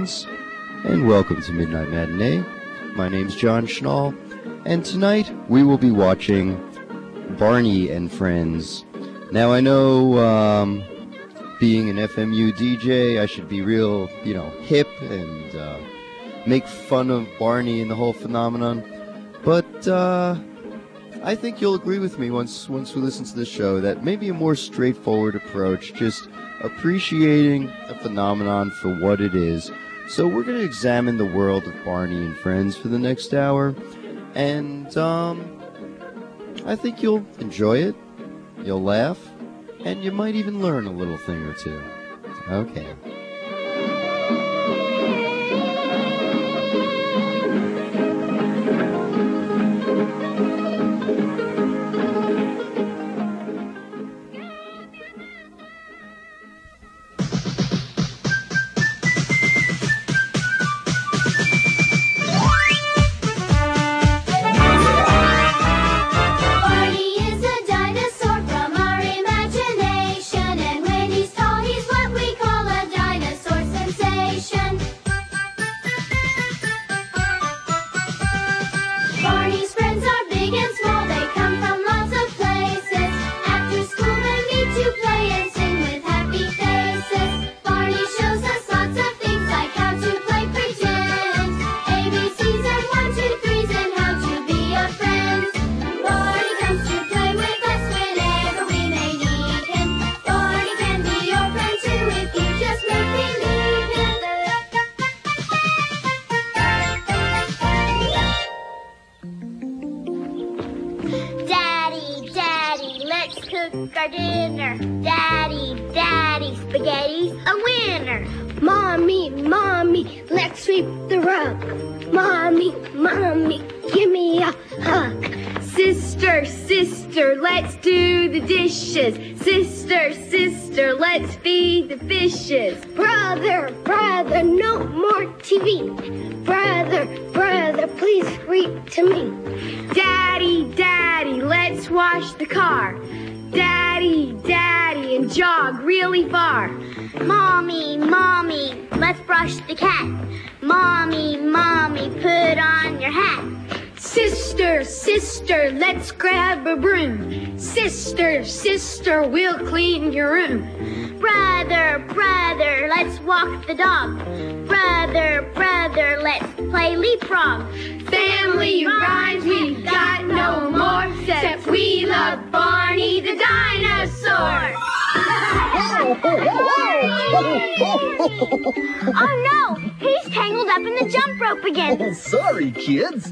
friends, and welcome to Midnight Matinee. My name's John Schnall, and tonight we will be watching Barney and Friends. Now I know, being an FMU DJ, I should be real, hip and make fun of Barney and the whole phenomenon, but I think you'll agree with me once we listen to the show that maybe a more straightforward approach, just appreciating the phenomenon for what it is. So we're going to examine the world of Barney and Friends for the next hour, and I think you'll enjoy it, you'll laugh, and you might even learn a little thing or two. Okay. Brother, no more TV. Brother, please read to me. Daddy, let's wash the car. Daddy, and jog really far. Mommy, let's brush the cat. Mommy, put on your hat. Sister, let's grab a broom. Sister, we'll clean your room. Brother, let's walk the dog. Brother, let's play leapfrog. Family rhymes we've got no more, except we love Barney the dinosaur. Oh no, he's tangled up in the jump rope again. Oh, sorry, kids.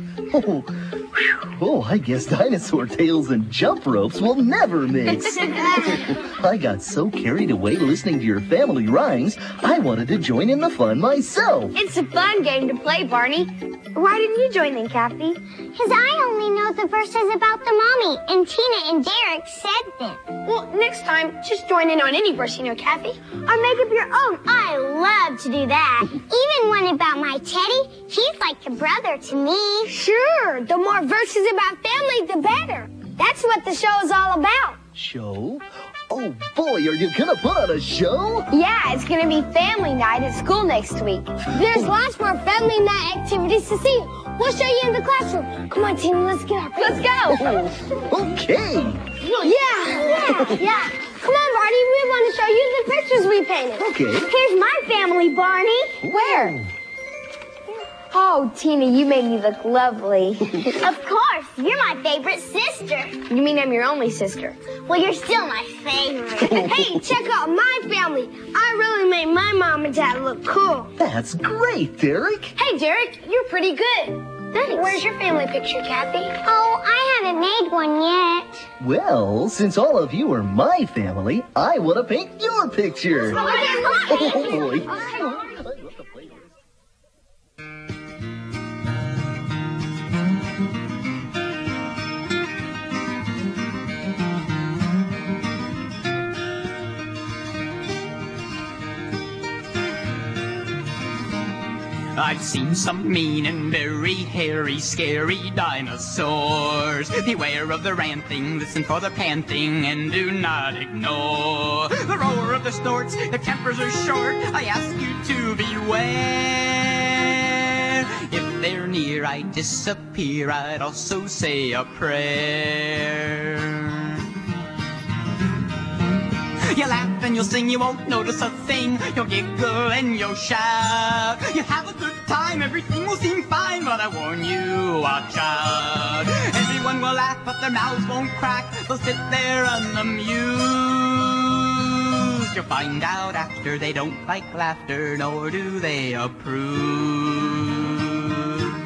I guess dinosaur tails and jump ropes will never mix. I got so carried away listening to your family rhymes, I wanted to join in the fun myself. It's a fun game to play, Barney. Why didn't you join in, Kathy? Because I only know the verses about the mommy, and Tina and Derek said them. Well, next time, just join in on any verse you know, Kathy. Or make up your own. I love to do that. Even one about my Teddy. He's like a brother to me. Sure. The more verses about family, the better. That's what the show is all about. Show? Oh, boy, are you going to put on a show? Yeah, it's going to be family night at school next week. There's lots more family night activities to see. We'll show you in the classroom. Come on, Tina, let's get up. Let's go. Okay. Yeah. Come on, Barney, we want to show you the pictures we painted. Okay. Here's my family, Barney. Where? Oh, Tina, you made me look lovely. Of course, you're my favorite sister. You mean I'm your only sister? Well, you're still my favorite. Hey, check out my family. I really made my mom and dad look cool. That's great, Derek. Hey, Derek, you're pretty good. Thanks. Where's your family picture, Kathy? Oh, I haven't made one yet. Well, since all of you are my family, I want to paint your picture. Oh, boy. I've seen some mean and very hairy, scary dinosaurs. Beware of the ranting, listen for the panting, and do not ignore the roar of the snorts. Their tempers are short, I ask you to beware. they're near, I disappear. I'd also say a prayer. You laugh and you'll sing, you won't notice a thing. You'll giggle and you'll shout. You'll have a good time, everything will seem fine. But I warn you, watch out. Everyone will laugh, but their mouths won't crack. They'll sit there unamused. You'll find out after they don't like laughter, nor do they approve.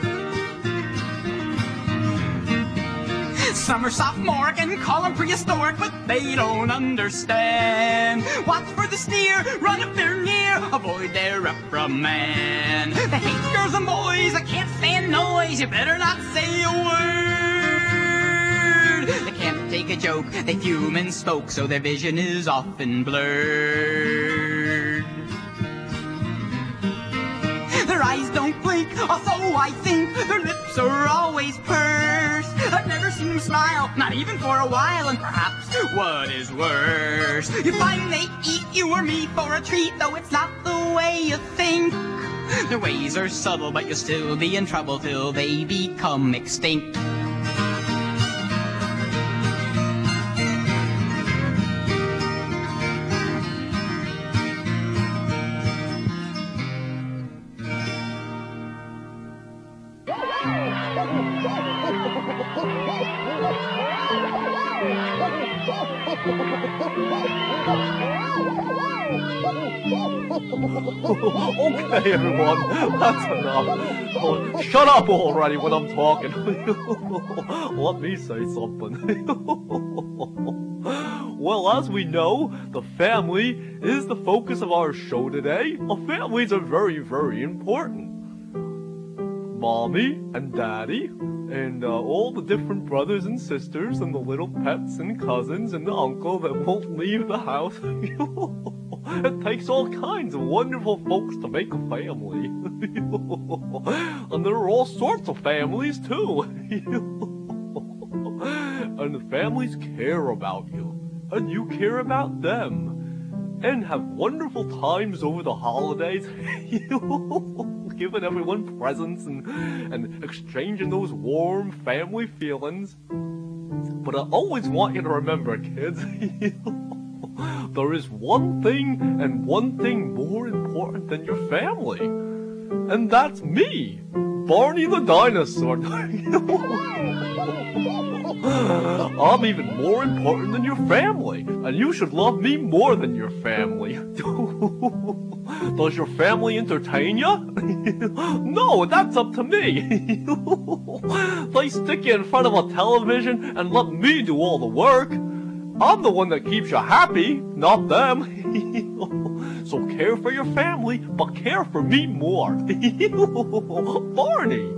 Some are sophomoric and call them prehistoric, but they don't understand. Watch for the sneer, run if they're near, avoid their reprimand. They hate girls and boys, I can't stand noise, you better not say a word. They can't take a joke, they fume and smoke, so their vision is often blurred. Their eyes don't blink, although I think their lips are always pursed. I've never seen them smile, not even for a while, and perhaps what is worse, you find they eat you or me for a treat, though it's not the way you think. Their ways are subtle, but you'll still be in trouble till they become extinct. Okay, everyone, that's enough. Oh, shut up already when I'm talking. Let me say something. Well, as we know, the family is the focus of our show today. Families are very, very important. Mommy and Daddy, and all the different brothers and sisters, and the little pets and cousins, and the uncle that won't leave the house. It takes all kinds of wonderful folks to make a family. And there are all sorts of families, too. And the families care about you, and you care about them. And have wonderful times over the holidays. Giving everyone presents and exchanging those warm family feelings. But I always want you to remember, kids, there is one thing and one thing more important than your family. And that's me, Barney the dinosaur. I'm even more important than your family, and you should love me more than your family. Does your family entertain you? No, that's up to me. They stick you in front of a television and let me do all the work. I'm the one that keeps you happy, not them. So care for your family, but care for me more. Barney!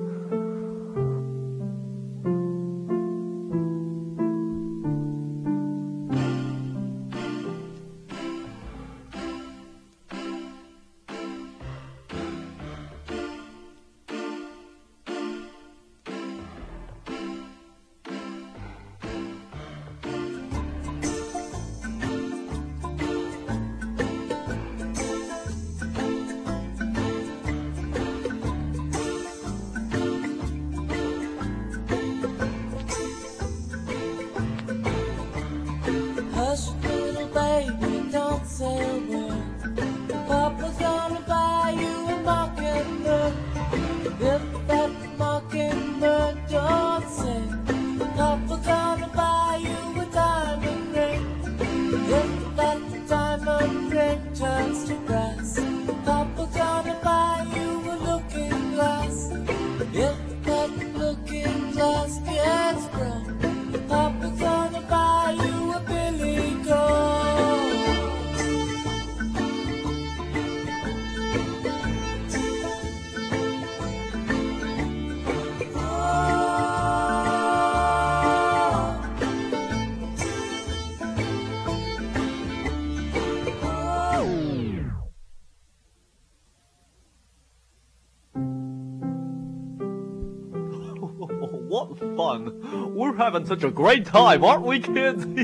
What fun! We're having such a great time, aren't we, kids? And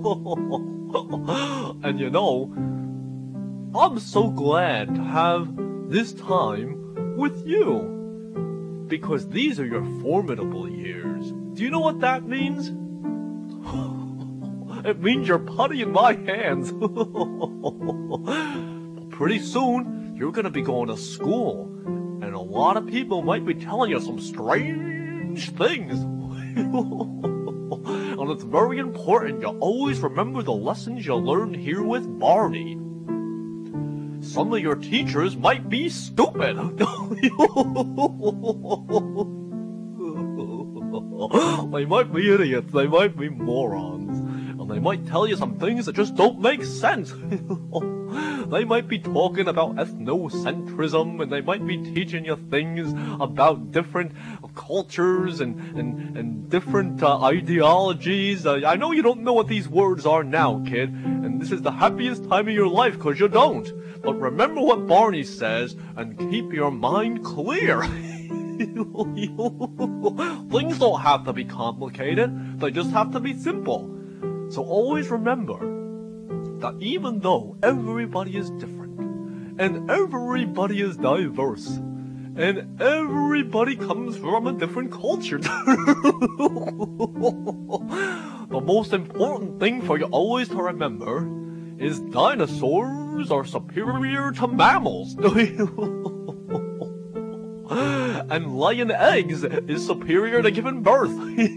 you know, I'm so glad to have this time with you. because these are your formidable years. Do you know what that means? It means you're putty in my hands. Pretty soon, you're gonna be going to school, and a lot of people might be telling you some strange things. And it's very important you always remember the lessons you learned here with Barney. Some of your teachers might be stupid. They might be idiots, they might be morons, and they might tell you some things that just don't make sense. They might be talking about ethnocentrism, and they might be teaching you things about different cultures and different ideologies. I know you don't know what these words are now, kid, and this is the happiest time of your life because you don't. But remember what Barney says, and keep your mind clear. Things don't have to be complicated, they just have to be simple. So always remember that even though everybody is different, and everybody is diverse, and everybody comes from a different culture, the most important thing for you always to remember is dinosaurs are superior to mammals. And laying eggs is superior to giving birth.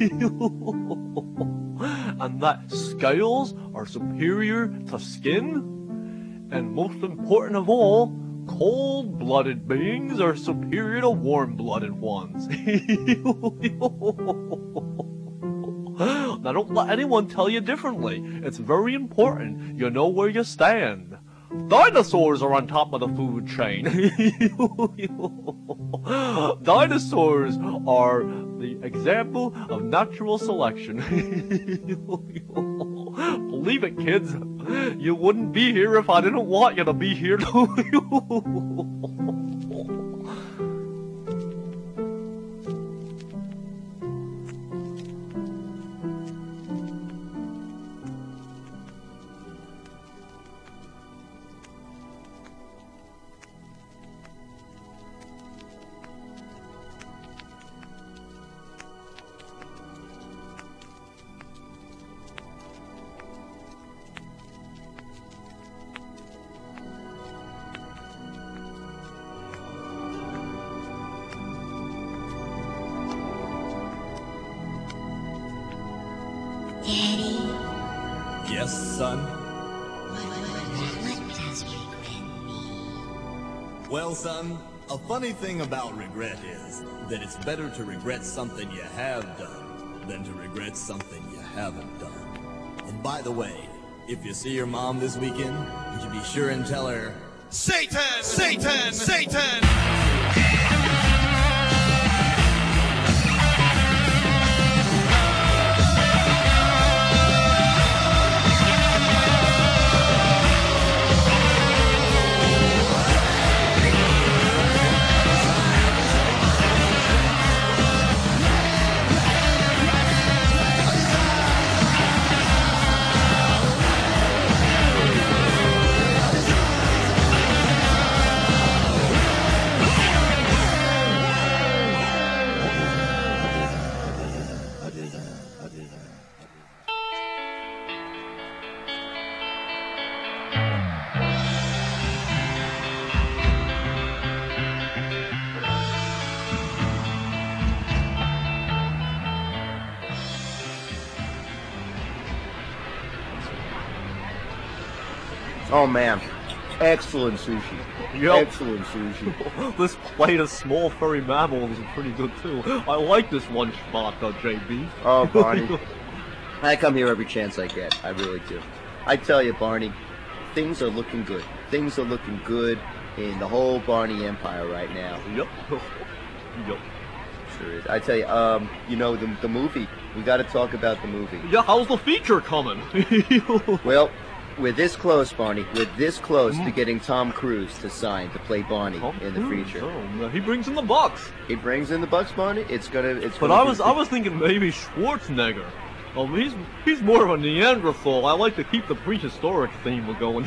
And that scales are superior to skin. And most important of all, cold-blooded beings are superior to warm-blooded ones. Now don't let anyone tell you differently. It's very important you know where you stand. Dinosaurs are on top of the food chain. Dinosaurs are the example of natural selection. Believe it, kids. You wouldn't be here if I didn't want you to be here. Daddy. Yes, son? What does regret mean? Well, son, a funny thing about regret is that it's better to regret something you have done than to regret something you haven't done. And by the way, if you see your mom this weekend, would you be sure and tell her, Satan! Satan! Satan! Oh man, excellent sushi. Yep. Excellent sushi. This plate of small furry mammals is pretty good too. I like this lunch spot though, JB. Oh, Barney. I come here every chance I get. I really do. I tell you, Barney, things are looking good. Things are looking good in the whole Barney Empire right now. Yep. Yep. Sure is. I tell you, you know, the movie. We got to talk about the movie. Yeah, how's the feature coming? Well, we're this close, Barney. We're this close to getting Tom Cruise to sign to play Barney in the feature. Oh, he brings in the bucks. He brings in the bucks, Barney. It's But gonna I was thinking maybe Schwarzenegger. He's more of a Neanderthal. I like to keep the prehistoric theme going.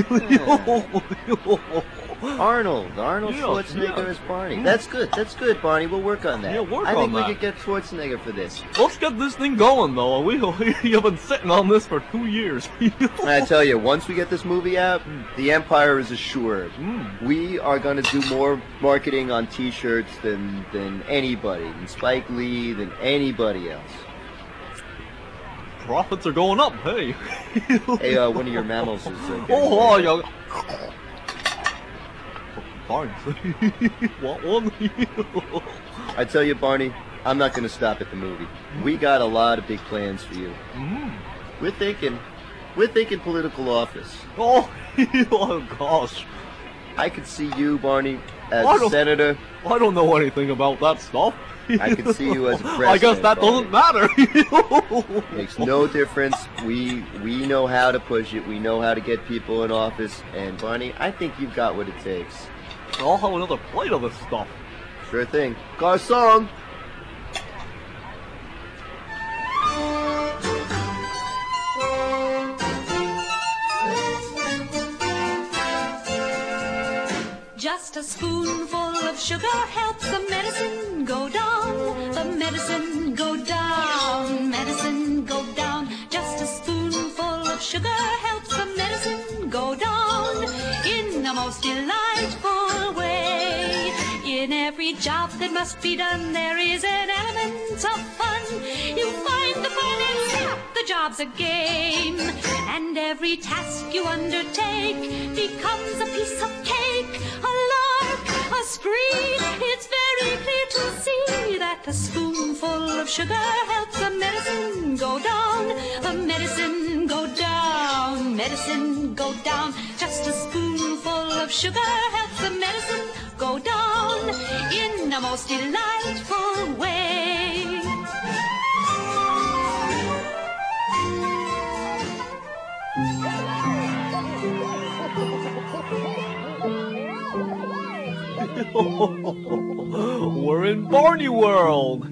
Arnold Schwarzenegger as Barney. That's good, Barney. We'll work on that. Yeah, I think we could get Schwarzenegger for this. Let's get this thing going, though. We've been sitting on this for 2 years. I tell you, once we get this movie out, the Empire is assured. We are going to do more marketing on T-shirts than anybody, than Spike Lee, than anybody else. Profits are going up, hey. Hey, one of your mammals is... yeah. Fine. What one? I tell you, Barney, I'm not going to stop at the movie. We got a lot of big plans for you. We're thinking political office. Oh gosh. I could see you, Barney, as a senator. I don't know anything about that stuff. I could see you as a president. I guess that doesn't matter. Makes no difference. We know how to push it. We know how to get people in office. And Barney, I think you've got what it takes. I'll have another plate of this stuff. Sure thing. Garçon! Just a spoonful of sugar helps the medicine go down. The medicine go down. Medicine go down. Just a spoonful of sugar helps the medicine go down in the most delightful way. In every job that must be done, there is an element of fun. You find the fun and snap, the job's a game. And every task you undertake becomes a piece of cake, a lark, a spree. It's very clear to see that a spoonful of sugar helps the medicine go down. The medicine go down, medicine go down. Just a spoonful of sugar helps the medicine go down in the most delightful way. We're in Barney World.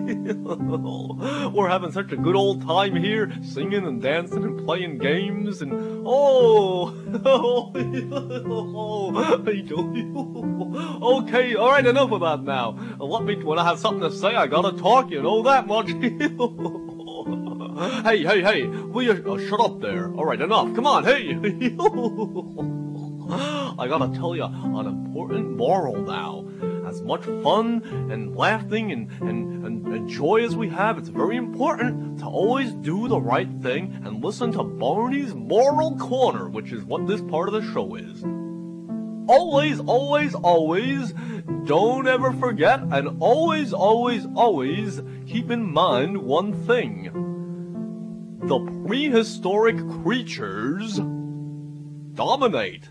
We're having such a good old time here, singing and dancing and playing games and okay, all right, enough of that now. When I have something to say, I gotta talk. You know that much. Hey, will you shut up there? All right, enough. Come on, hey. I gotta tell you an important moral now. As much fun and laughing and joy as we have, it's very important to always do the right thing and listen to Barney's Moral Corner, which is what this part of the show is. Always, always, always, don't ever forget, and always, always, always keep in mind one thing. The prehistoric creatures dominate.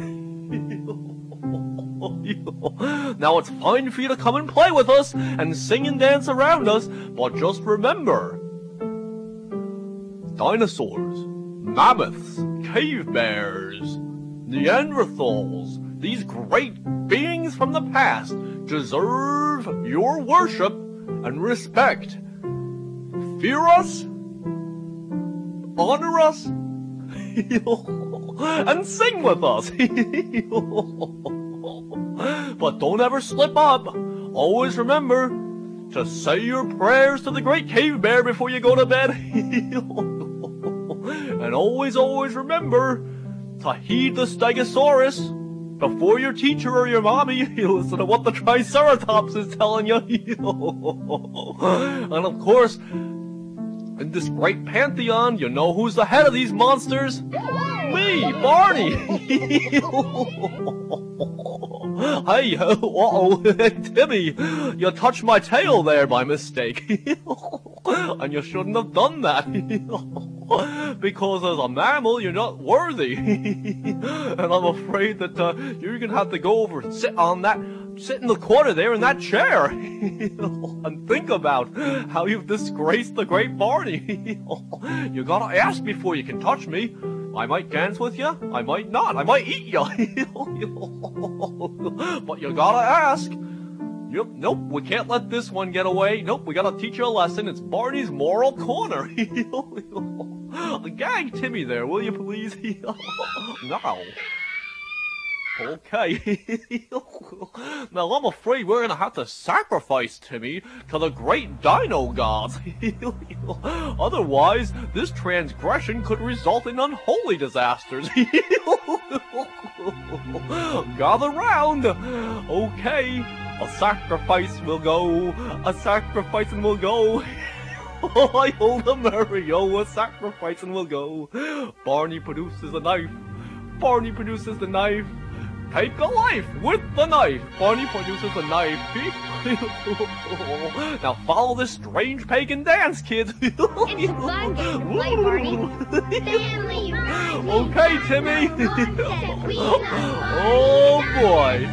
Now it's fine for you to come and play with us and sing and dance around us, but just remember, dinosaurs, mammoths, cave bears, Neanderthals, these great beings from the past deserve your worship and respect. Fear us, honor us, and sing with us. But don't ever slip up. Always remember to say your prayers to the great cave bear before you go to bed. And always, always remember to heed the Stegosaurus before your teacher or your mommy listen to what the Triceratops is telling you. And of course, in this great pantheon, you know who's the head of these monsters? Me, Barney! Hey, Timmy, you touched my tail there by mistake. And you shouldn't have done that. Because as a mammal, you're not worthy. And I'm afraid that you're going to have to go over and sit in the corner there in that chair. And think about how you've disgraced the great Barney. You gotta ask before you can touch me. I might dance with you, I might not, I might eat you. But you gotta ask. Yep, nope, we can't let this one get away. Nope, we gotta teach you a lesson. It's Barney's Moral Corner. Gag Timmy there, will you please? Now. Okay. Now I'm afraid we're gonna have to sacrifice Timmy to the great dino gods. Otherwise, this transgression could result in unholy disasters. Gather round. Okay, a sacrifice will go. A sacrifice and will go. I hold a Mario, a sacrifice and will go. Barney produces a knife. Barney produces the knife. Take a life with the knife. Barney produces the knife. Now follow this strange pagan dance, kids. It's a fun game to play, Barney. Okay, Timmy. Oh boy.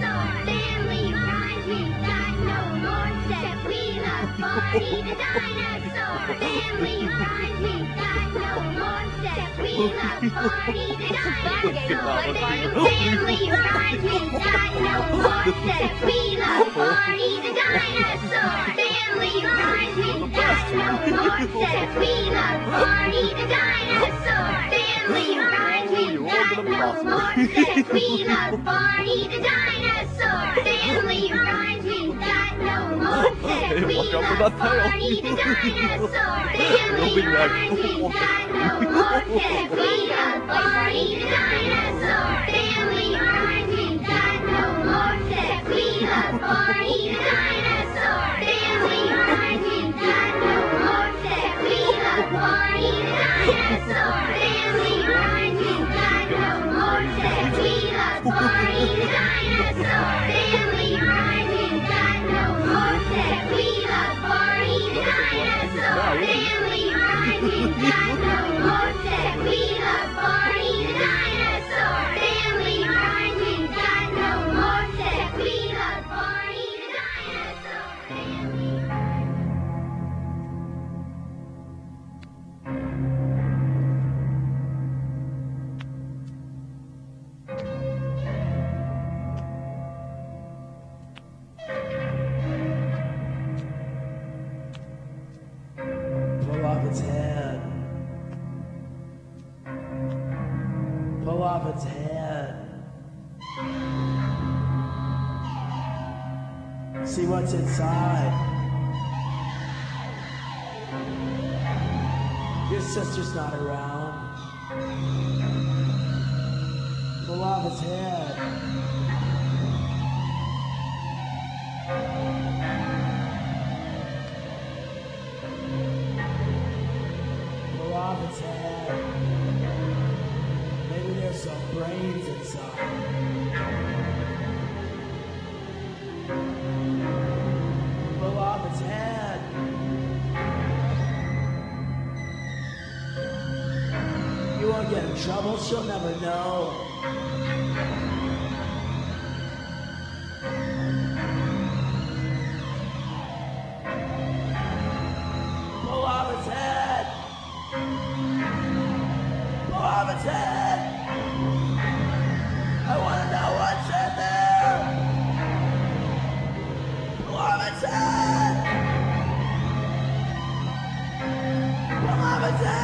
Watch out for that tail. You'll be back. Pull off its head. Pull off its head. See what's inside. Your sister's not around. Pull off its head. Pull off its head. Maybe there's some brains inside. Pull off its head. You won't get in trouble, she'll never know. Pull off its head. Pull off its head. I want to know what's in there. Pull off its head. Pull off its head.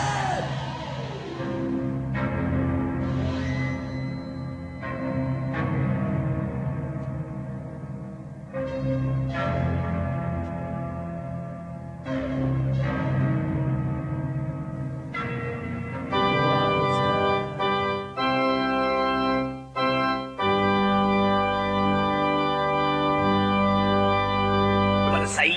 Say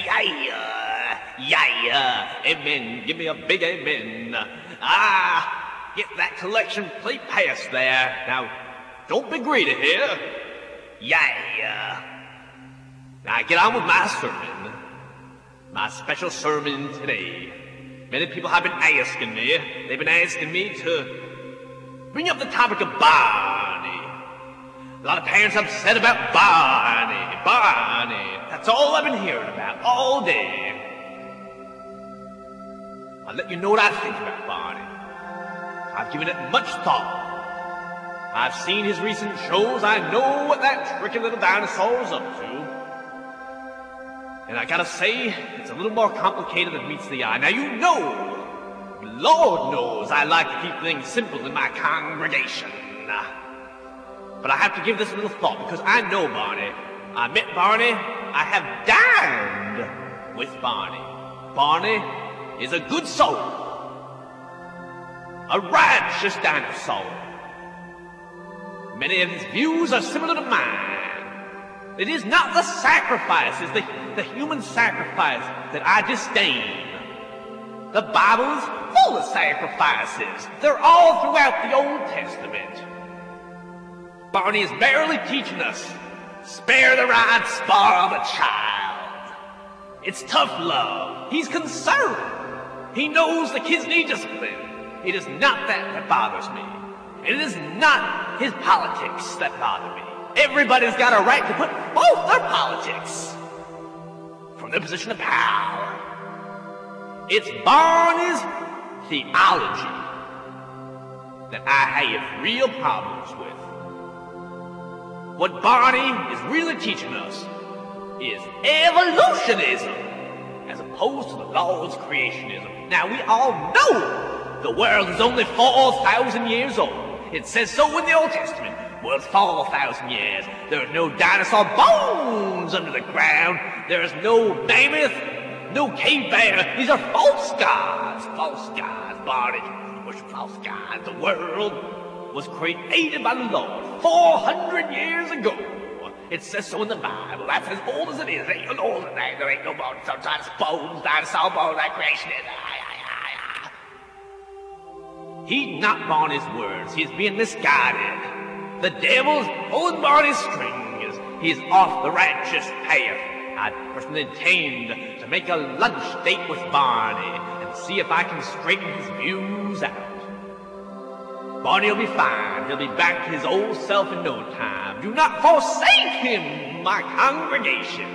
yeah, amen, give me a big amen. Ah, get that collection plate pass there. Now, don't be greedy here. Yeah. Now get on with my sermon. My special sermon today. Many people have been asking me. They've been asking me to bring up the topic of Barney. A lot of parents upset about Barney. That's all I've been hearing about all day. I'll let you know what I think about Barney. I've given it much thought. I've seen his recent shows. I know what that tricky little dinosaur's up to. And I gotta say, it's a little more complicated than meets the eye. Now you know, Lord knows I like to keep things simple in my congregation. But I have to give this a little thought because I know Barney. I met Barney. I have dined with Barney. Barney is a good soul. A righteous dinosaur. Many of his views are similar to mine. It is not the sacrifices, the human sacrifice that I disdain. The Bible is full of sacrifices. They're all throughout the Old Testament. Barney is barely teaching us, spare the rod, spar the child. It's tough love. He's concerned. He knows the kids need discipline. It is not that bothers me. And it is not his politics that bother me. Everybody's got a right to put both their politics from their position of power. It's Barney's theology that I have real problems with. What Barney is really teaching us is evolutionism as opposed to the Lord's creationism. Now we all know the world is only 4,000 years old. It says so in the Old Testament. World's 4,000 years. There are no dinosaur bones under the ground. There is no mammoth, no cave bear. These are false gods. False gods. Barney worship false gods. The world was created by the Lord 400 years ago. It says so in the Bible. That's as old as it is. It ain't no older than that. There ain't no bones. Sometimes bones, dinosaur bones, that creation is. Heed not Barney's words. He is being misguided. The devil's pulling Barney's strings. He is off the righteous path. I personally intend to make a lunch date with Barney and see if I can straighten his views out. Barney will be fine. He'll be back to his old self in no time. Do not forsake him, my congregation.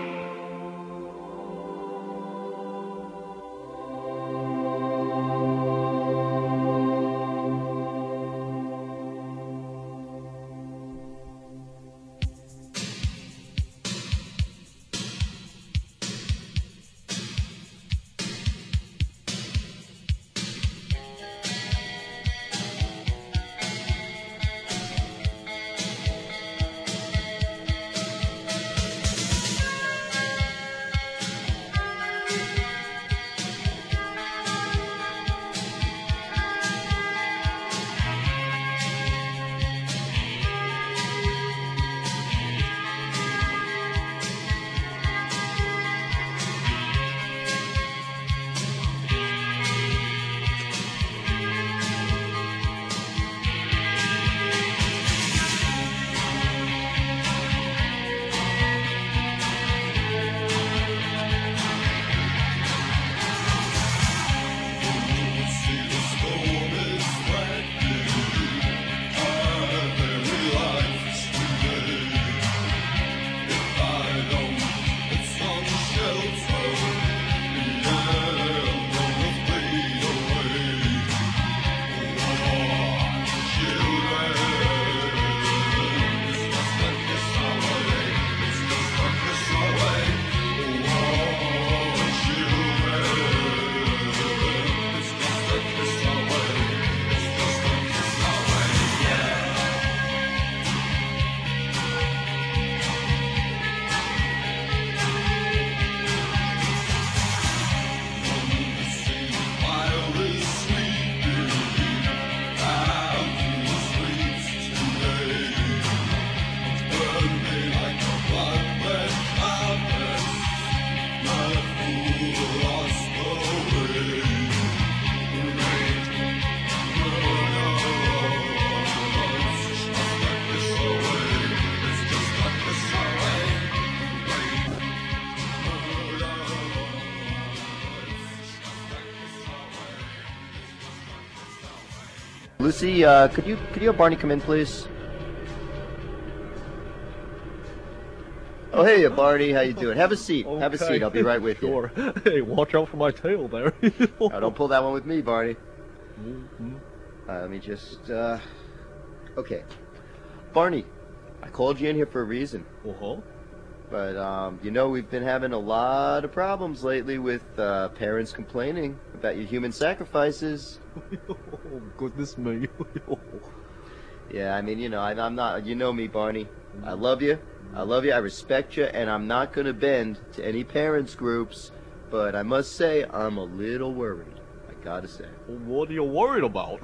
Lucy, could you have Barney come in, please? Oh, hey, Barney, how you doing? Have a seat. Okay. Have a seat. I'll be right with you. Sure. Hey, watch out for my tail there. Don't pull that one with me, Barney. Let me just, okay. Barney, I called you in here for a reason. Uh-huh. But, you know, we've been having a lot of problems lately with parents complaining about your human sacrifices. Oh, goodness me. Yeah, I mean, you know, I'm not, you know me, Barney. I love you. I love you. I respect you. And I'm not going to bend to any parents groups. But I must say, I'm a little worried. I gotta say. Well, what are you worried about?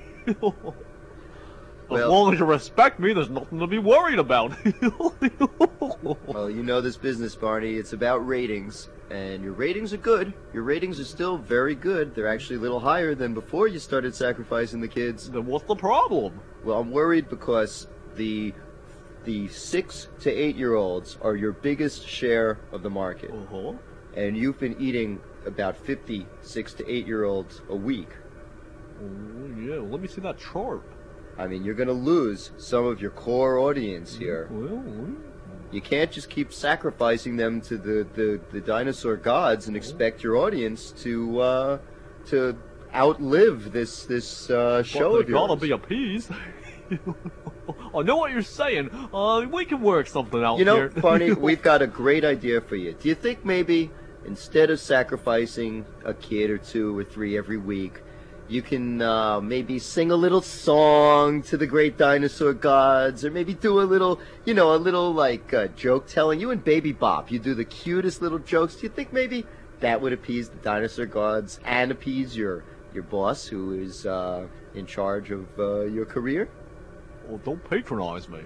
As Well, long as you respect me, there's nothing to be worried about. well, you know this business, Barney. It's about ratings. And your ratings are good. Your ratings are still very good. They're actually a little higher than before you started sacrificing the kids. Then what's the problem? Well, I'm worried because the 6 to 8-year-olds are your biggest share of the market. Uh-huh. And you've been eating about 50 6 to 8-year-olds a week. Oh, yeah, let me see that chart. I mean, you're going to lose some of your core audience here. Well, You can't just keep sacrificing them to the dinosaur gods and expect your audience to outlive this show but of they gotta yours. be appeased. I know what you're saying. We can work something out You know, here. Barney, we've got a great idea for you. Do you think maybe instead of sacrificing a kid or 2 or 3 every week, you can maybe sing a little song to the great dinosaur gods, or maybe do a little, you know, a little like joke telling? You and Baby Bop, you do the cutest little jokes. Do you think maybe that would appease the dinosaur gods and appease your boss, who is in charge of your career? Well, don't patronize me.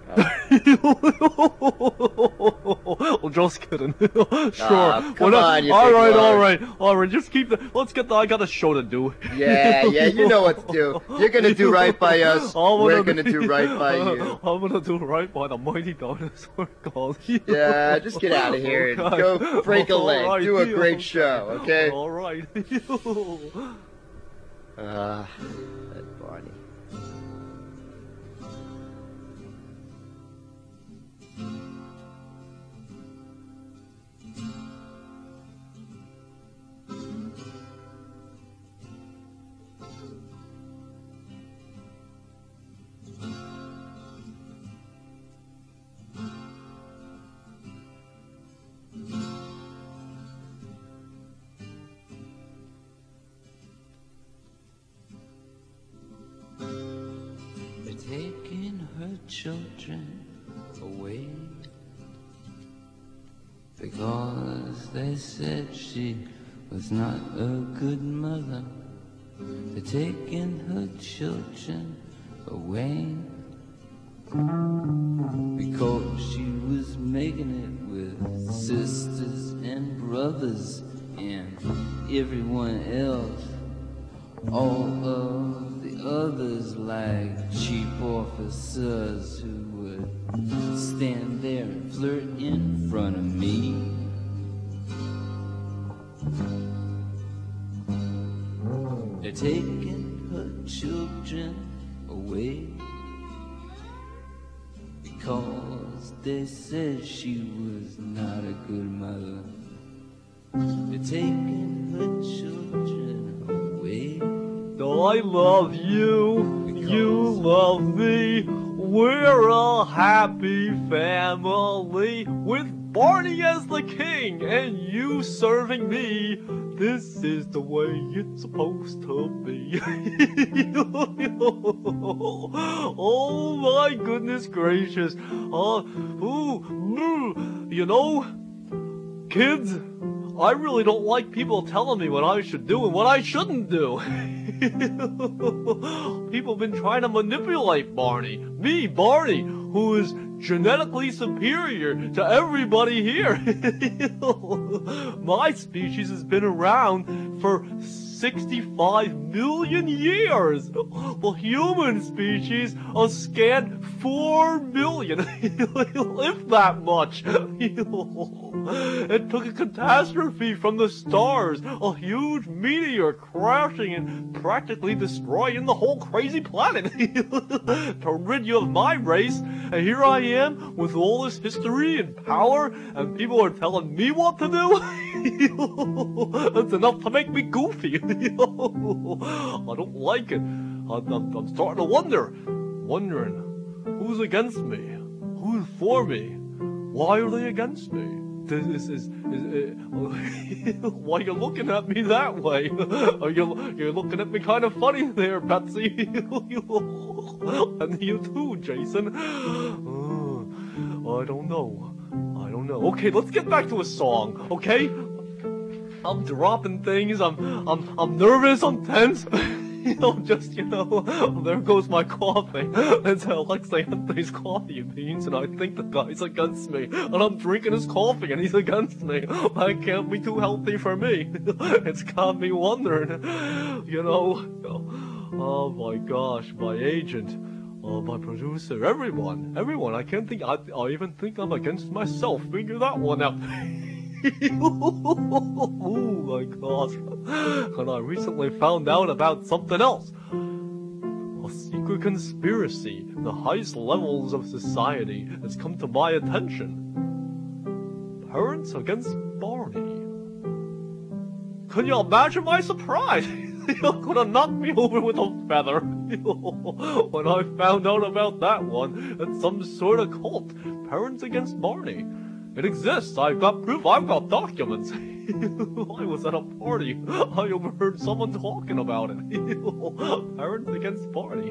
Oh. Well, just kidding. Sure. Come on, you all big right, lord. all right. Just keep the. Let's get the. I got a show to do. Yeah, you know what to do. You're gonna do right by us. We're gonna do right by you. I'm gonna do right by the mighty dinosaur gods. Yeah, just get out of here and Okay. go break a leg. All right. Do a great show, okay? All right. That Barney. They're taking her children away because they said she was not a good mother. They're taking her children away because she was making it with sisters and brothers and everyone else. All of the others like cheap officers who would stand there and flirt in front of me. They're taking her children away because they said she was not a good mother. They're taking her children away. I love you, you love me. We're a happy family with Barney as the king and you serving me. This is the way it's supposed to be. Oh my goodness gracious. You know, kids, I really don't like people telling me what I should do and what I shouldn't do. People have been trying to manipulate Barney. Me, Barney, who is genetically superior to everybody here. My species has been around for 65 million years. The human species, a scant 4 million, if that much. It took a catastrophe from the stars, a huge meteor crashing and practically destroying the whole crazy planet to rid you of my race. And here I am with all this history and power, and people are telling me what to do. That's enough to make me goofy. I don't like it. I'm starting to wondering who's against me, who's for me. Why are they against me? This is why are you looking at me that way? You're looking at me kind of funny there, Betsy. And you too, Jason. I don't know. Okay, let's get back to a song, okay? I'm dropping things. I'm nervous. I'm tense. There goes my coffee. It's Alexei Anthony's coffee beans, and I think the guy's against me. And I'm drinking his coffee, and he's against me. That can't be too healthy for me. It's got me wondering, Oh my gosh, my agent, my producer, everyone. I can't think. I even think I'm against myself. Figure that one out. Oh my gosh. And I recently found out about something else. A secret conspiracy, the highest levels of society, has come to my attention. Parents against Barney. Can you imagine my surprise? You could have knocked me over with a feather. When I found out about that one, it's some sort of cult. Parents against Barney. It exists. I've got proof. I've got documents. I was at a party. I overheard someone talking about it. Parents against Barney.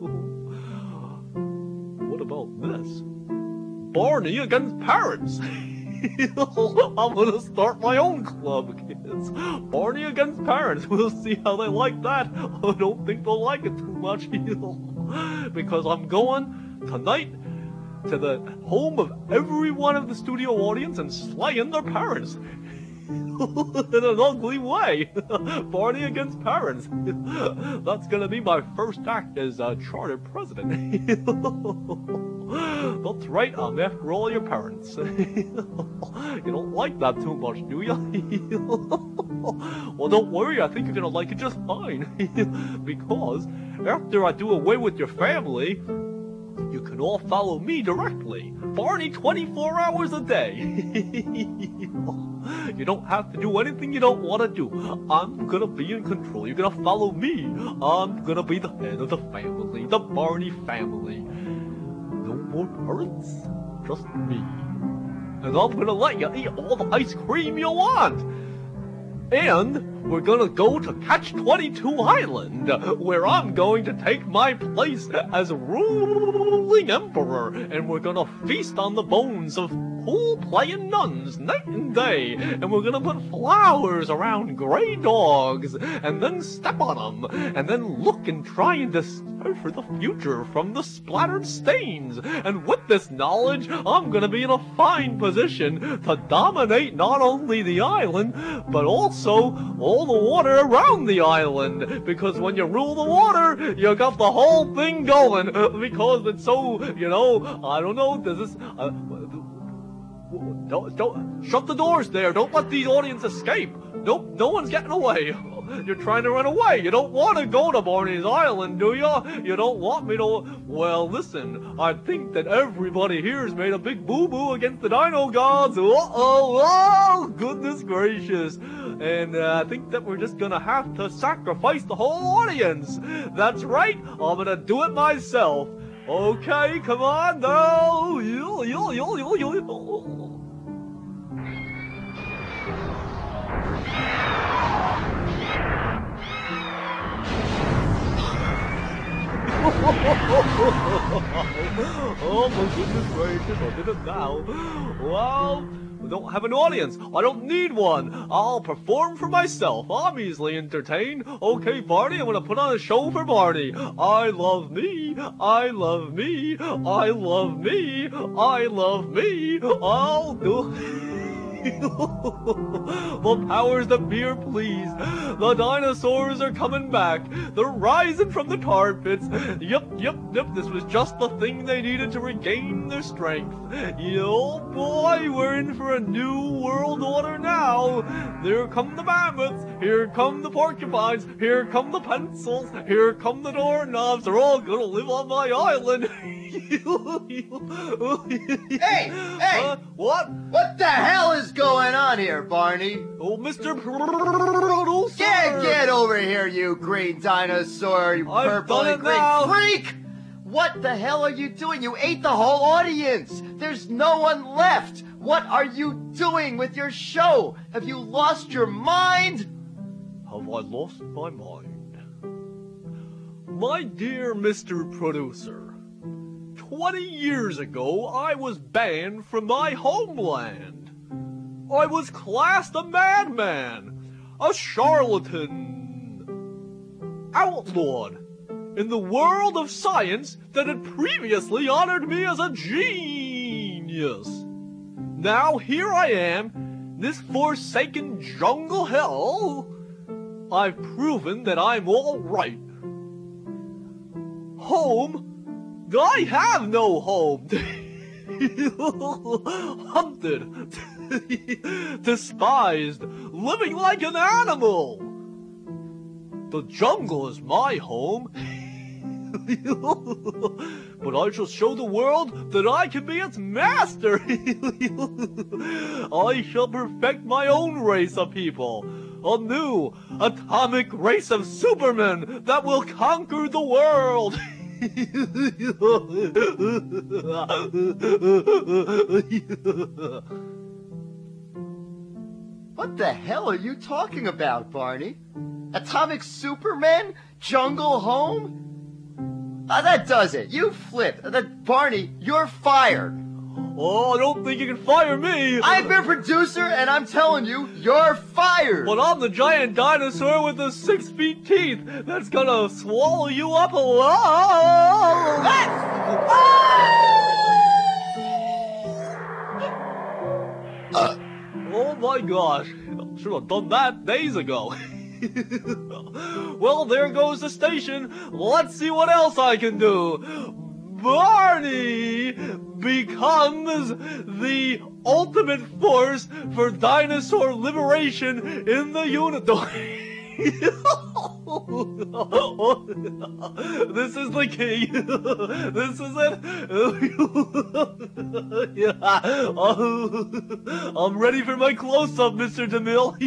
What about this? Barney against parents. I'm gonna start my own club, kids. Barney against parents. We'll see how they like that. I don't think they'll like it too much. Because I'm going tonight to the home of every one of the studio audience and slaying their parents. In an ugly way. Barney against parents. That's gonna be my first act as charter president. That's right, I'm after all your parents. You don't like that too much, do you? Well, don't worry, I think you're gonna like it just fine. Because after I do away with your family, you can all follow me directly. Barney 24 hours a day. You don't have to do anything you don't want to do. I'm gonna be in control. You're gonna follow me. I'm gonna be the head of the family, the Barney family. No more parents, just me. And I'm gonna let you eat all the ice cream you want. And we're gonna go to Catch-22 Island, where I'm going to take my place as ruling emperor, and we're gonna feast on the bones of pool-playing nuns night and day, and we're gonna put flowers around gray dogs, and then step on them, and then look and try and decipher the future from the splattered stains. And with this knowledge, I'm gonna be in a fine position to dominate not only the island, but also all the water around the island. Because when you rule the water, you got the whole thing going. Because it's so, I don't know, does this... Don't shut the doors there. Don't let the audience escape. Nope, no one's getting away. You're trying to run away. You don't want to go to Barney's Island, do you? You don't want me to... Well, listen, I think that everybody here has made a big boo-boo against the Dino Gods. Oh, goodness gracious. And I think that we're just gonna have to sacrifice the whole audience. That's right, I'm gonna do it myself. Okay, come on, no. Oh my goodness gracious, I did it now. Well, we don't have an audience. I don't need one. I'll perform for myself. I'm easily entertained. Okay, Barney, I'm gonna put on a show for Barney. I love me. I love me. I love me. I love me. I'll do... The powers that be are pleased. The dinosaurs are coming back. They're rising from the tar pits. Yep. This was just the thing they needed to regain their strength. Oh boy, we're in for a new world order now. Here come the mammoths. Here come the porcupines. Here come the pencils. Here come the doorknobs. They're all gonna live on my island. Hey! What? What the hell is going on here, Barney? Oh, Mr. Producer! Get over here, you green dinosaur, you purple and green freak! What the hell are you doing? You ate the whole audience! There's no one left! What are you doing with your show? Have you lost your mind? Have I lost my mind? My dear Mr. Producer, 20 years ago I was banned from my homeland. I was classed a madman, a charlatan, outlawed in the world of science that had previously honored me as a genius. Now here I am, this forsaken jungle hell. I've proven that I'm all right. Home? I have no home. Hunted, despised, living like an animal. The jungle is my home. But I shall show the world that I can be its master. I shall perfect my own race of people. A new atomic race of supermen that will conquer the world. What the hell are you talking about, Barney? Atomic Superman? Jungle Home? That does it. You flipped. Barney, you're fired. Oh, I don't think you can fire me. I'm your producer, and I'm telling you, you're fired. But I'm the giant dinosaur with the 6 feet teeth that's gonna swallow you up alive. Oh my gosh. Should have done that days ago. Well, there goes the station. Let's see what else I can do. Barney becomes the ultimate force for dinosaur liberation in the Unidog. This is the key. This is it. Yeah. I'm ready for my close-up, Mr. DeMille.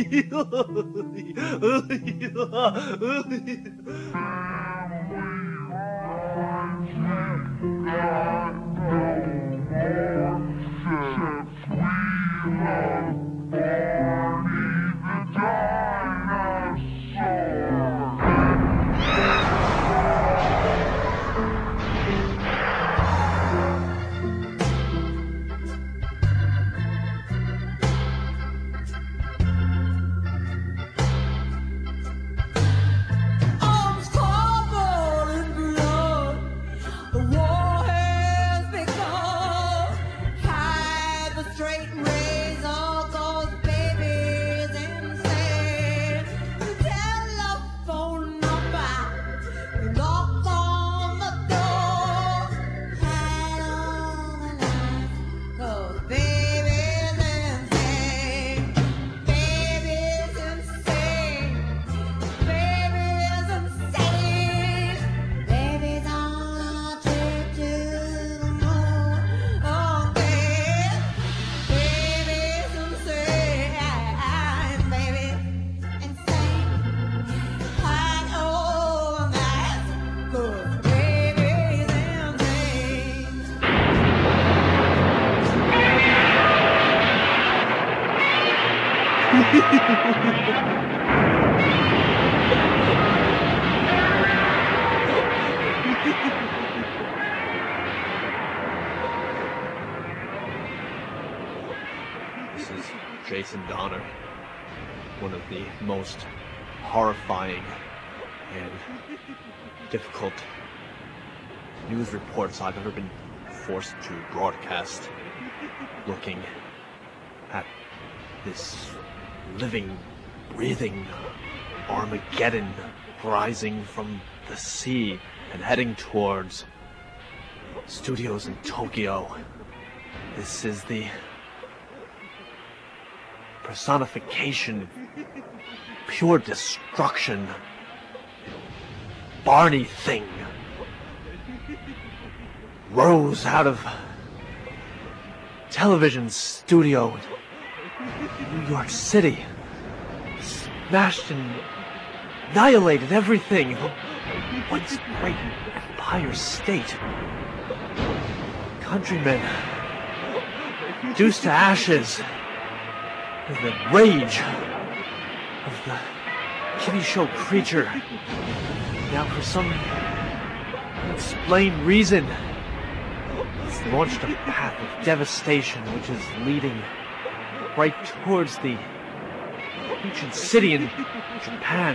This is Jason Donner, one of the most horrifying and difficult news reports I've ever been forced to broadcast, looking at this living, breathing Armageddon rising from the sea and heading towards studios in Tokyo. This is the personification, pure destruction, Barney thing rose out of television studio in New York City, smashed and annihilated everything. once great Empire State. Countrymen reduced to ashes in the rage of the kitty show creature. Now for some unexplained reason, it's launched a path of devastation which is leading right towards the ancient city in Japan.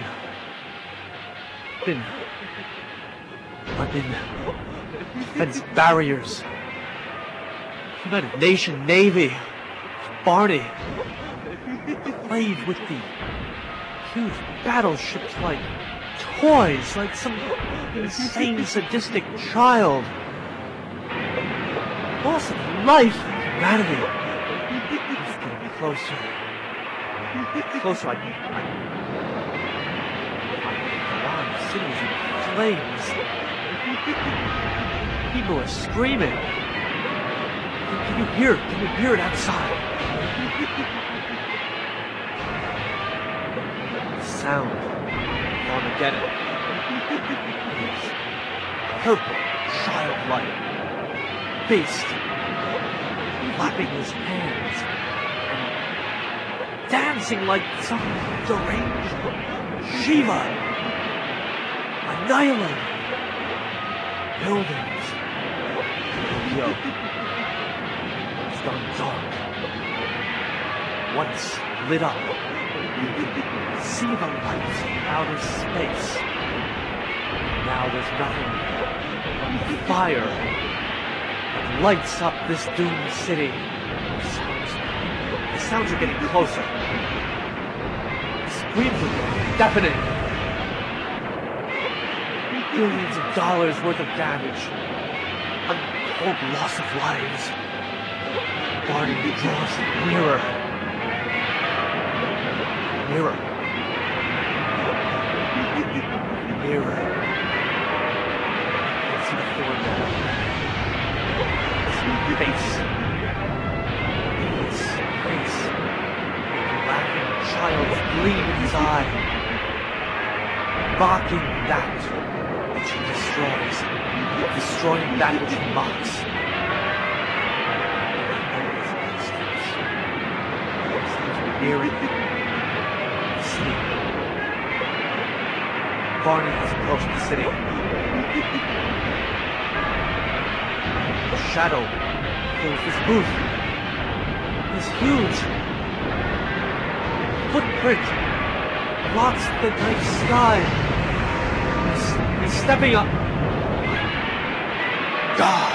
I've been defense barriers. United Nation Navy. Barney played with the huge battleships like toys, like some insane sadistic child. Loss of life, humanity. It's getting closer. Closer, the city is in flames. People are screaming. Can you hear it outside? The sound of Armageddon. It's purple, childlike, beast, clapping his hands, and dancing like some deranged Shiva, annihilating buildings. Tokyo has gone dark. Once lit up, you can see the lights in outer space. Now there's nothing but the fire that lights up this doomed city. The sounds are getting closer. The screams are deafening. Billions of dollars worth of damage. Untold loss of lives. Barney draws nearer. Nearer. Nearer. I see the floor now. I see the face. His face. The laughing child's gleam in his eye. Mocking that which he destroys. Destroying that which he mocks. Nearing the city. Barney has approached the city. The shadow fills this booth. This huge footprint blocks the night sky. He's stepping up. God.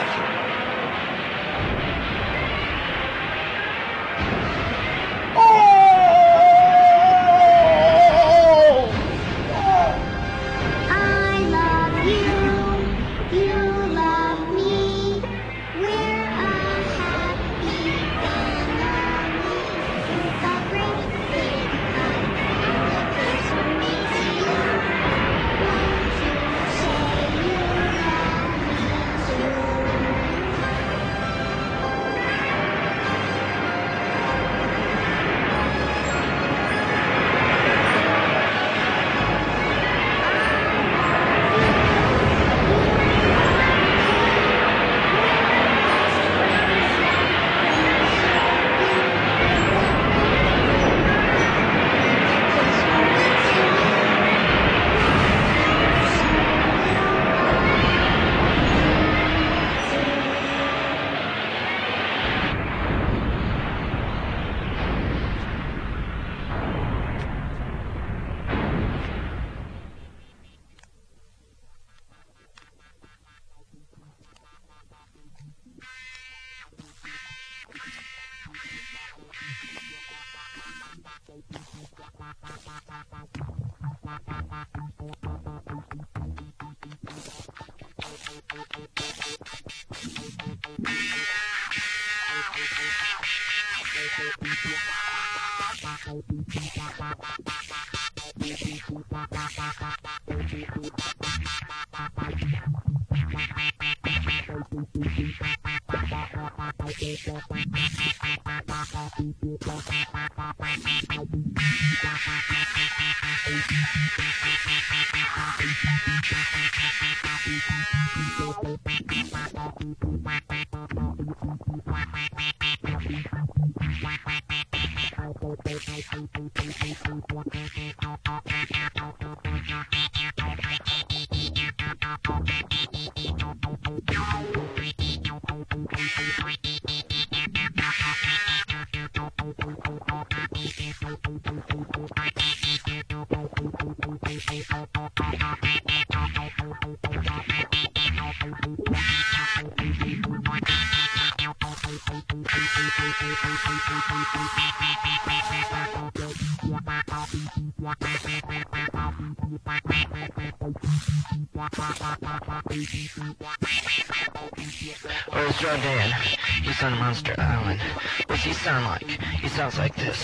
Where's Jordan? He's on Monster Island. What's he sound like? He sounds like this.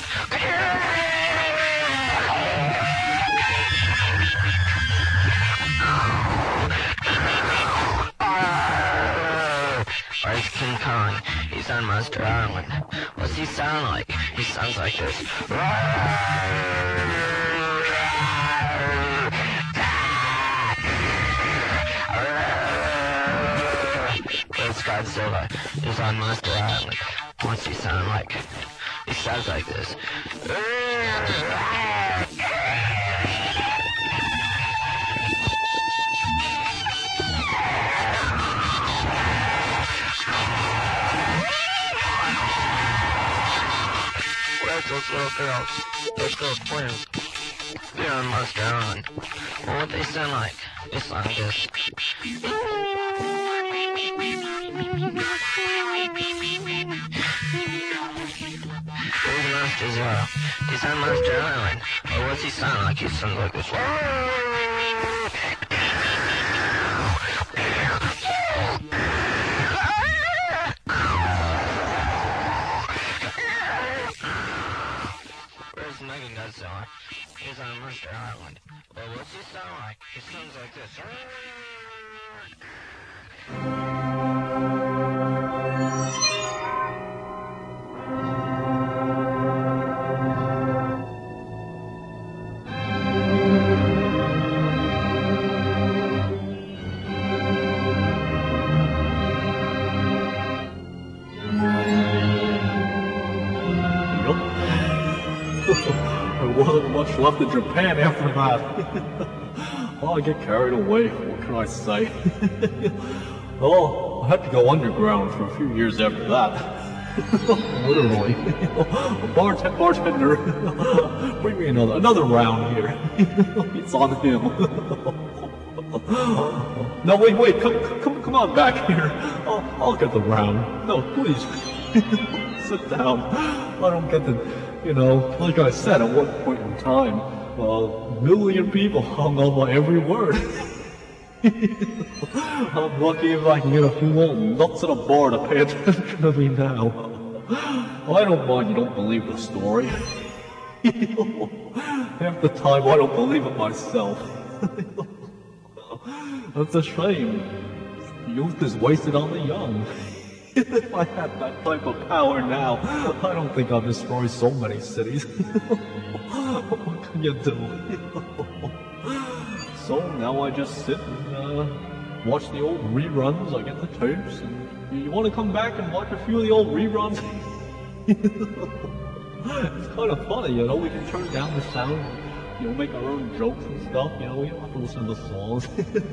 Where's King Kong? He's on Monster Island. What's he sound like? He sounds like this. Where's Godzilla? He's on Monster Island. What's he sound like? He sounds like this. Where's those little girls? Those girls twins. They're on Monster Island. Well, what they sound like? They sound like this. Where's Monster Zero? He's on Monster Island. Well, what's he sound like? He sounds like this. Where's Mechagodzilla? He's on Monster Island. Well, what's he sound like? He sounds like this. There wasn't much left in Japan after that. Oh, I get carried away. What can I say? Oh, I had to go underground for a few years after that. Literally. Bartender, bring me another round here. It's on him. No, wait, come on back here. I'll get the round. No, please. Sit down. I don't get the, like I said, at one point in time, a million people hung on my every word. I'm lucky if I can get a few old nuts at a bar to pay attention to me now. I don't mind you don't believe the story. Half the time I don't believe it myself. That's a shame. Youth is wasted on the young. If I had that type of power now, I don't think I'd destroy so many cities. What can you do? So now I just sit and watch the old reruns. I get the tapes, and you want to come back and watch a few of the old reruns? It's kind of funny, we can turn down the sound, make our own jokes and stuff, we don't have to listen to the songs.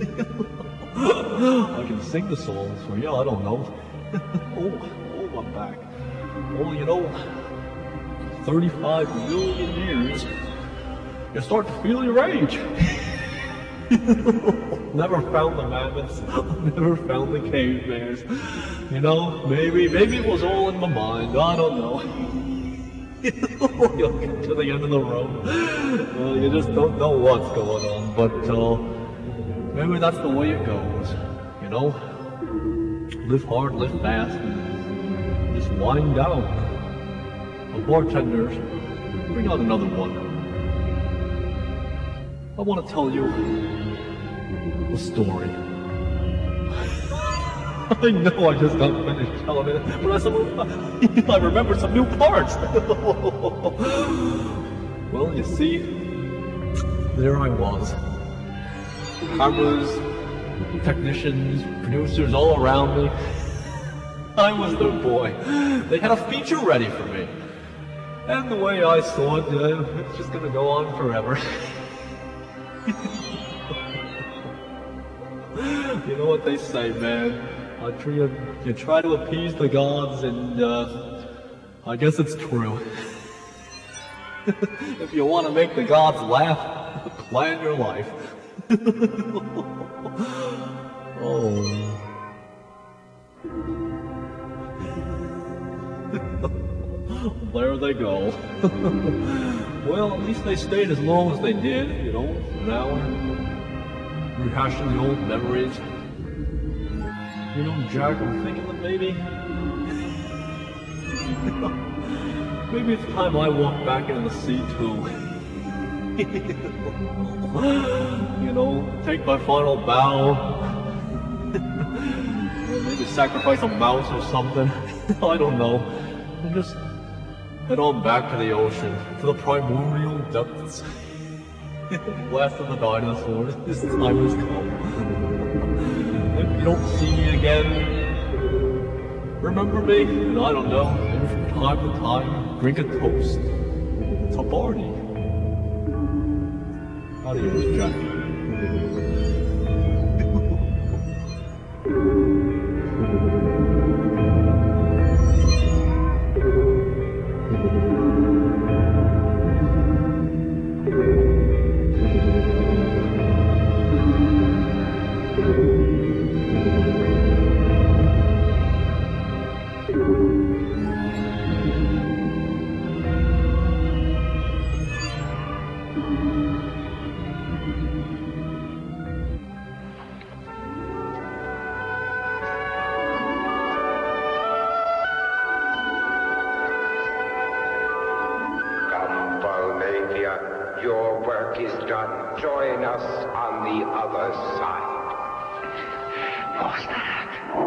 I can sing the songs for you, I don't know. Oh, I'm back. Well, 35 million years, you start to feel your age. Never found the mammoths, never found the cave bears. Maybe it was all in my mind, I don't know. You'll get to the end of the road. You just don't know what's going on, but maybe that's the way it goes, Live hard, live fast, and just wind down. Bartenders, bring out another one. I want to tell you a story. I know I just got finished telling it, but I remember some new parts. Well, you see, there I was. Cameras, technicians, producers all around me. I was their boy. They had a feature ready for me. And the way I saw it, it's just gonna go on forever. You know what they say, man. You try to appease the gods, and I guess it's true. If you want to make the gods laugh, plan your life. Oh. There they go. Well, at least they stayed as long as they did, you know, an hour. Rehashing the old memories. You know, Jack, I'm thinking that maybe it's time I walk back into the sea too. You know, take my final bow. Or maybe sacrifice a mouse or something. I don't know. And just head on back to the ocean, to the primordial depths. Last of the dinosaurs, this time has come. If you don't see me again, remember me, and I don't know, maybe from time to time, drink a toast to Barney. Adios, Jack. Your work is done. Join us on the other side. What's that?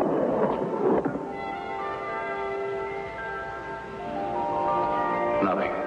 Nothing.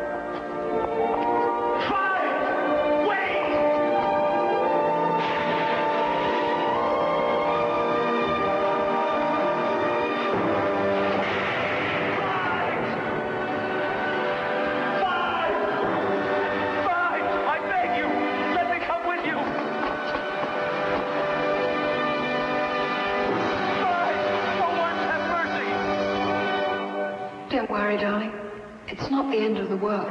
Don't worry, darling. It's not the end of the world.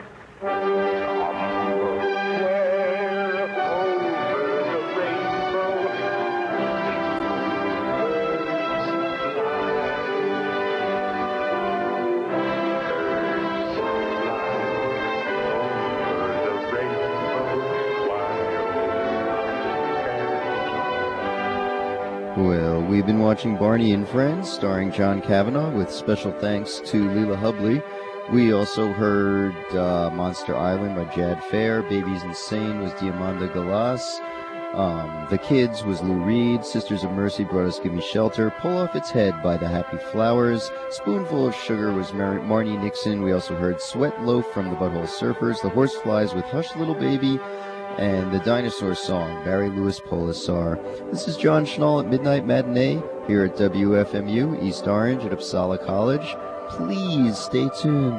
Well, we've been watching Barney and Friends, starring John Kavanagh, with special thanks to Leela Hubley. We also heard Monster Island by Jad Fair. Babies Insane was Diamanda Galas. The Kids was Lou Reed. Sisters of Mercy brought us Give Me Shelter. Pull Off Its Head by the Happy Flowers. Spoonful of Sugar was Marnie Nixon. We also heard Sweat Loaf from the Butthole Surfers. The Horseflies with Hush Little Baby. And the Dinosaur Song, Barry Louis Polisar. This is John Schnall at Midnight Matinee here at WFMU, East Orange at Uppsala College. Please stay tuned.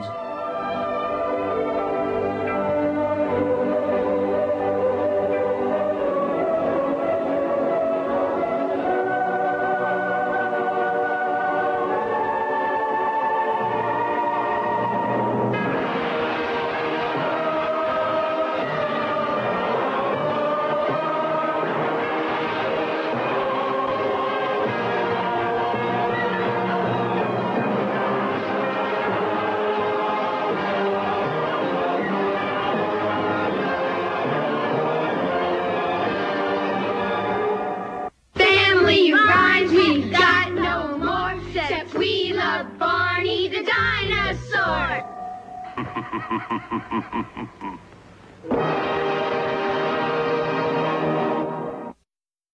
Dinosaur!